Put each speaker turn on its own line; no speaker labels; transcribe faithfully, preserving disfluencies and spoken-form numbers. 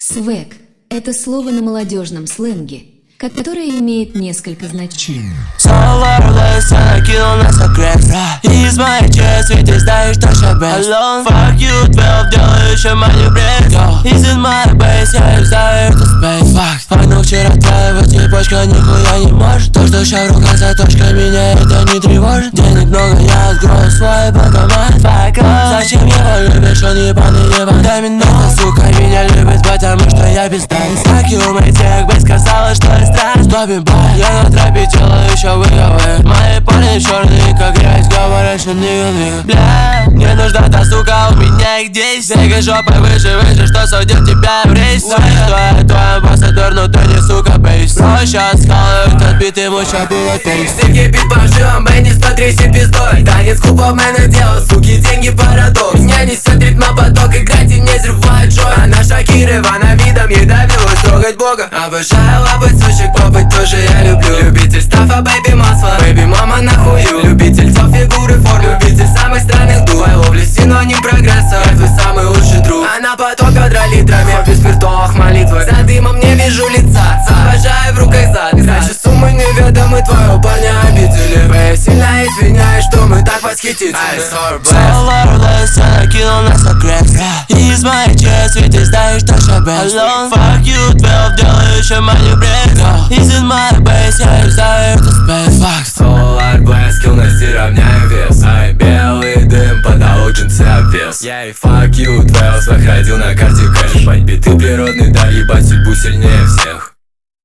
Свэг – это слово на молодежном сленге, которое имеет несколько значений.
Соларлес, я накинул на сокрет. Из моей честь, ведь ты знаешь, что сейчас best. Alone, fuck you, twelve, делаю еще манипресс. Is in my base, я их знаю, это space. Факт, понял вчера твоя цепочка нихуя не может. То, что ща в руках заточка, меня это не тревожит. Денег много, я открою свой банкомат. Fuck off, зачем его любишь, он ебаный ебан. Дай мне много, сука, меня любит, потому что я пиздан. Fuck you, мой тех бы сказала, что я страсть. Бобби бай, я на тропе делаю еще выговор. Мои парни черные, как грязь, говорят, что нига-нига. Бля, мне нужна та сука, у меня их десять. Двигай жопой выше, выше, что судит тебя в рейс. Знаю, что я твой амбассадор, но ты не сука, бейс. Сейчас скалывают отбитый, ему ща было тейст.
Стики бит по живам, Беннис потряси пиздой. Танец купов, мене дело, суки, деньги парадокс. Меня несет ритма поток, играть и не взрывает джой. Она Шакирова, она видом ей довелось трогать бога. Обожаю лапать сучек, попать тоже я люблю. Любитель стафа, бэйби масла, бэйби мама нахую. Любитель тел, фигуры, форм, любитель самых странных дух. Твой ловли синоним прогресса, я твой самый лучший друг. Она поток ведра литрами, в спиртовых молитвах. За дымом не вижу лица, обожаю в руках зад. Значит, суммы неведомы, твоего парня обидели. Я сильно извиняюсь, что мы так восхитительны.
Соларлес, я накинул на сокрет. Из моей честь, ведь ты знаешь, что ща best. Alone, fuck you, twelve, делаю еще манипресс. Is in my base, я их знаю, это space. Факт.
Solar Blast, скиллности равняю вес. Ай, белый дым, подал джинсы обвес. Я и fuck you, twelve, заходил на карте кэш. Бать биты природный, да ебать судьбу сильнее всех.